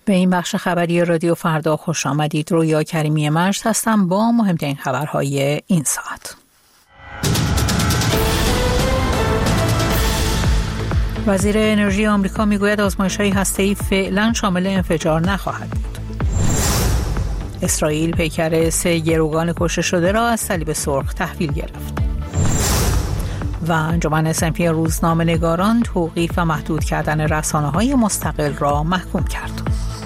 به این بخش خبری رادیو فردا خوش آمدید. رویا کریمی مجد هستم با مهمترین خبرهای این ساعت. وزیر انرژی آمریکا میگوید آزمایش‌های هسته‌ای فعلا شامل انفجار نخواهد بود. اسرائیل پیکر 3 گروگان کشته شده را از صلیب سرخ تحویل گرفت. و انجمن S&P روزنامه‌نگاران توقیف و محدود کردن رسانه‌های مستقل را محکوم کرد.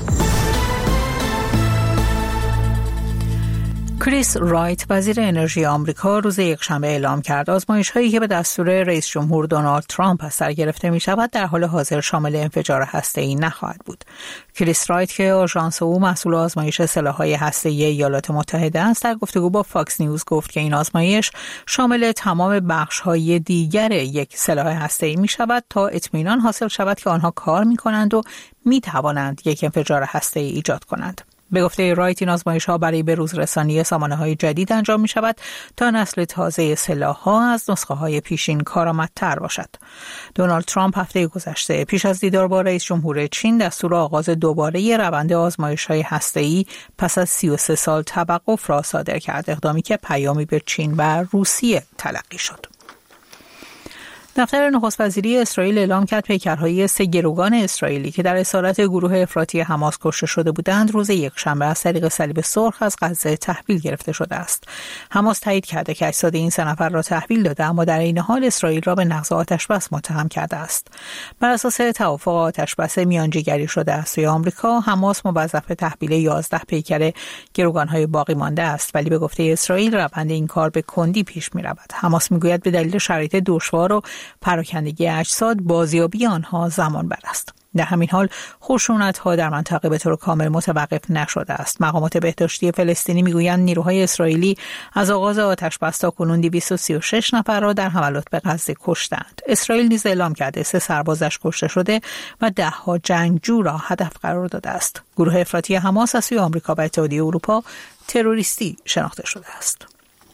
کریس رایت وزیر انرژی آمریکا روز یکشنبه اعلام کرد آزمایش‌هایی که به دستور رئیس جمهور دونالد ترامپ از سر گرفته می‌شود در حال حاضر شامل انفجار هسته‌ای نخواهد بود. کریس رایت که آژانس او مسئول آزمایش سلاح‌های هسته‌ای ایالات متحده است در گفتگو با فاکس نیوز گفت که این آزمایش شامل تمام بخش‌های دیگر یک سلاح هسته‌ای می‌شود تا اطمینان حاصل شود که آنها کار می‌کنند و می‌توانند یک انفجار هسته‌ای ایجاد کنند. به گفته رایت این آزمایش‌ها برای بروز رسانی سامانه‌های جدید انجام می‌شود تا نسل تازه سلاح‌ها از نسخه‌های پیشین کارآمدتر باشد. دونالد ترامپ هفته گذشته پیش از دیدار با رئیس جمهور چین دستور آغاز دوباره روند آزمایش‌های هسته‌ای پس از 33 سال توقف را صادر کرد، اقدامی که پیامی به چین و روسیه تلقی شد. دفتر نخست وزیری اسرائیل اعلام کرد پیکرهای 3 گروگان اسرائیلی که در اسارت گروه افراطی حماس کشته شده بودند روز یکشنبه از طریق صلیب سرخ از غزه تحویل گرفته شده است. حماس تایید کرده که اجساد این 3 نفر را تحویل داده، اما در این حال اسرائیل را به نقض آتشبس متهم کرده است. بر اساس توافق آتشبس میانجیگری شده از سوی آمریکا، حماس موظف به تحویل 11 پیکر گروگان‌های باقی مانده است، ولی به گفته اسرائیل روند این کار به کندی پیش می‌رود. حماس می‌گوید به دلیل شرایط دشوار و پراکندگی اجساد بازیابی آنها زمان بر است. در همین حال خشونت‌ها در منطقه به طور کامل متوقف نشده است. مقامات بهداشتی فلسطینی میگویند نیروهای اسرائیلی از آغاز آتشبس تاکنون 236 نفر را در حملات به غزه کشتند. اسرائیل نیز اعلام کرده 3 سربازش کشته شده و 10 جنگجو را هدف قرار داده است. گروه افراطی حماس از سوی آمریکا و اتحادیه اروپا تروریستی شناخته شده است.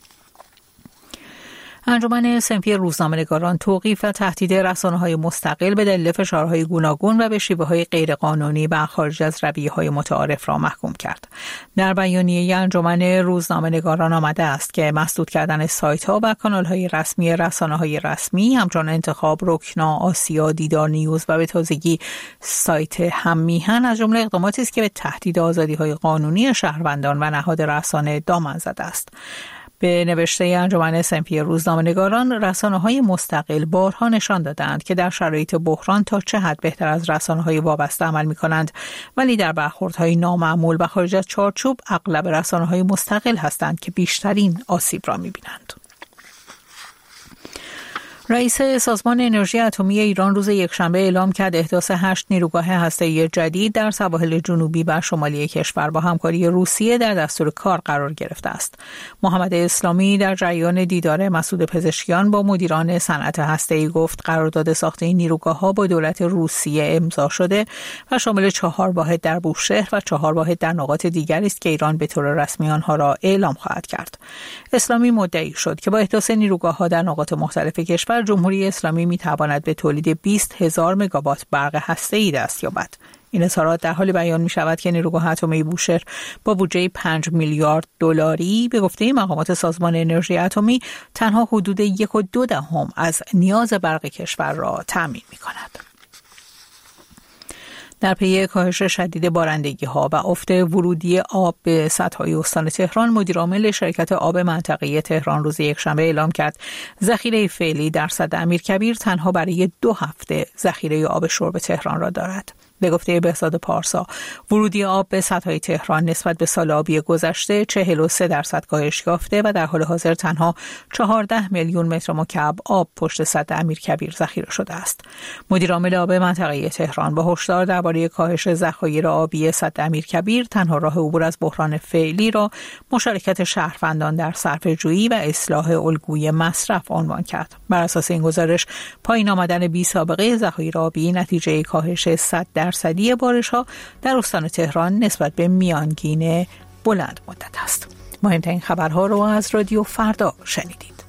انجمن S&P روزنامه‌نگاران توقیف و تهدید رسانه‌های مستقل به دلیل فشارهای گوناگون و به شیوه‌های غیرقانونی و خارج از رویه‌های متعارف را محکوم کرد. در بیانیه انجمن روزنامه‌نگاران آمده است که مسدود کردن سایت‌ها و کانال‌های رسمی رسانه‌های رسمی، همچنین انتخاب رکنا، آسیا، دیدار نیوز و به تازگی سایت هم میهن از جمله اقداماتی است که به تهدید آزادی‌های قانونی شهروندان و نهاد رسانه دامن زده است. به نوشته انجمن S&P روزنامه‌نگاران، رسانه‌های مستقل بارها نشان دادند که در شرایط بحران تا چه حد بهتر از رسانه‌های وابسته عمل می‌کنند، ولی در برخوردهای نامعمول و خارج از چارچوب اغلب رسانه‌های مستقل هستند که بیشترین آسیب را می‌بینند. رئیس سازمان انرژی اتمی ایران روز یکشنبه اعلام کرد احداث 8 نیروگاه هسته‌ای جدید در سواحل جنوبی و شمالی کشور با همکاری روسیه در دستور کار قرار گرفته است. محمد اسلامی در جریان دیدار مسعود پزشکیان با مدیران صنعت هسته‌ای گفت قرارداد ساخت این نیروگاه‌ها با دولت روسیه امضا شده و شامل 4 واحد در بوشهر و 4 واحد در نقاط دیگری است که ایران به طور رسمی آنها را اعلام خواهد کرد. اسلامی مدعی شد که با احداث نیروگاه‌ها در نقاط مختلف کشور جمهوری اسلامی می‌تواند به تولید 20,000 مگاوات برق هسته‌ای دست یابد. این اظهارات در حال بیان می‌شود که نیروگاه اتمی بوشهر با بودجه 5 میلیارد دلاری به گفته مقامات سازمان انرژی اتمی تنها حدود 1.2 از نیاز برق کشور را تأمین می‌کند. در پی کاهش شدید بارندگی‌ها و افت ورودی آب به سدهای استان تهران، مدیرعامل شرکت آب منطقه‌ای تهران روز یکشنبه اعلام کرد ذخیره فعلی در سد امیرکبیر تنها برای 2 هفته ذخیره آب شرب تهران را دارد. به گفته بهزاد پارسا، ورودی آب به سدهای تهران نسبت به سال آبی گذشته 43% کاهش یافته و در حال حاضر تنها 14 میلیون متر مکعب آب پشت سد امیرکبیر ذخیره شده است. مدیرعامل آب منطقه‌ای تهران با هشدار درباره کاهش ذخایر آبی سد امیرکبیر تنها راه عبور از بحران فعلی را مشارکت شهروندان در صرفه‌جویی و اصلاح الگوی مصرف عنوان کرد. بر اساس این گزارش، پایین آمدن بی‌سابقه ذخایر آبی نتیجه کاهش 100% بارش‌ها در استان تهران نسبت به میانگین بلند مدت است. مهمترین خبرها رو از رادیو فردا شنیدید.